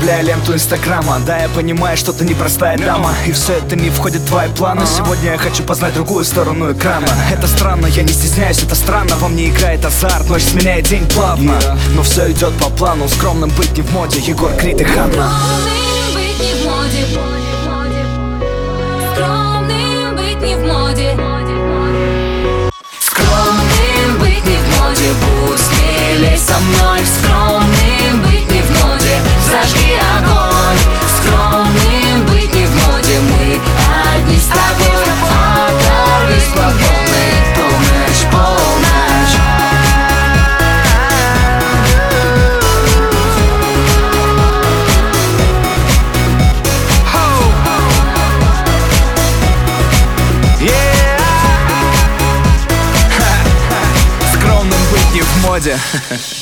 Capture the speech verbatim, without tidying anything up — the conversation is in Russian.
обновляя ленту инстаграма. Да, я понимаю, что ты непростая дама, и все это не входит в твои планы. Сегодня я хочу познать другую сторону экрана. Это странно, я не стесняюсь, это странно. Во мне играет азарт, ночь сменяет день плавно. Но все идет по плану, скромным быть не в моде. Егор Крид и Ханна. Скромным быть не в моде. Скромным быть не в моде. Скромным быть не в моде. Будь смелей со мной. Скромным быть не в моде. Зажги огонь. Скромным быть не в моде. Мы одни с тобой. Оторвись по полной. Полночь, полночь. Скромным быть не в моде.